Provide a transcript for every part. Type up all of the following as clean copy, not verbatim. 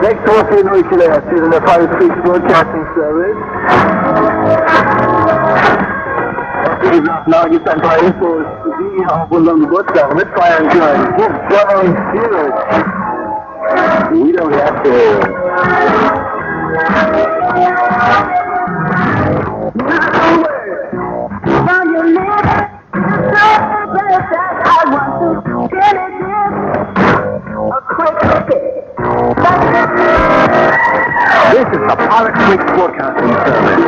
643 nuclear, this is the Pirate Creek Broadcasting Service. Now gibt es ein paar Infos, die auf unserem Geburtstag mitfeiern können. Give Traveling Spirit. We don't have to. This is the Pirate Creek Broadcasting Service.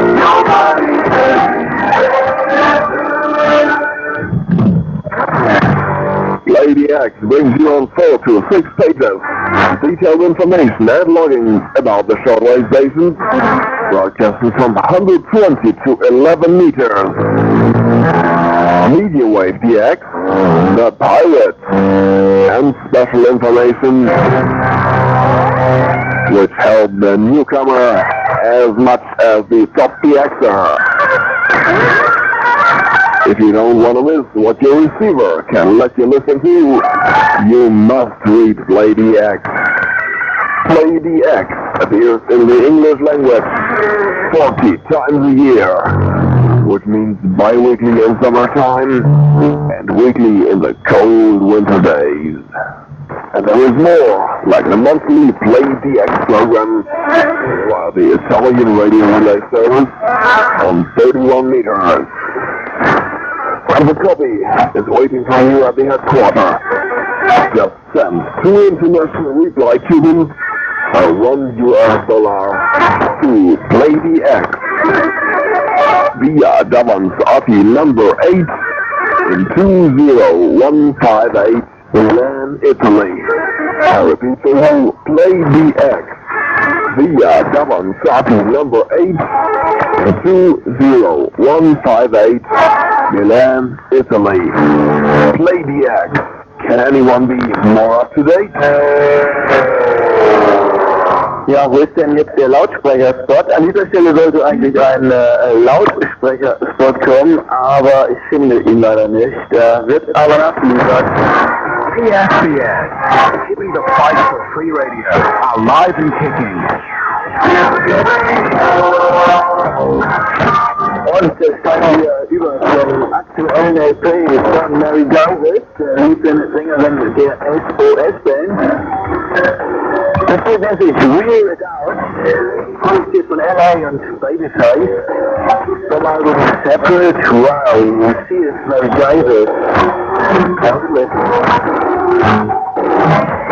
Lady X brings you on 4 to 6 pages. Detailed information and logging about the shortwave stations. Broadcasting from 120 to 11 meters. Media Wave DX, the Pirate, and special information which help the newcomer as much as the top DXer. If you don't want to miss what your receiver can let you listen to, you must read Lady X. Lady X appears in the English language 40 times a year, which means bi-weekly in summertime and weekly in the cold winter days. And there is more, like the monthly Play DX program, while the Italian radio relay service on 31 meters. And the copy is waiting for you at the headquarters. Just send 2 international reply tubes or $1 to Play DX via Davans RT number 8 in 20158 Milan, Italy. I repeat for you, Play DX via Davans RT number 8 in 20158 Milan, Italy. Play DX. Can anyone be more up to date? Ja, wo ist denn jetzt der Lautsprecherspot? An dieser Stelle sollte eigentlich ein Lautsprecherspot kommen, aber ich finde ihn leider nicht. Der wird aber nachgeliefert. PSBS, keeping the fight for free radio alive and kicking. Und es kann hier über den aktuellen LP von Mary Jarvis, der Lieblingssängerin der SOS-Band. Das geht natürlich Wear It Out, produziert von LA und Babyface. Vom Album Separate, wow, hier ist Mary Jarvis. Let's listen.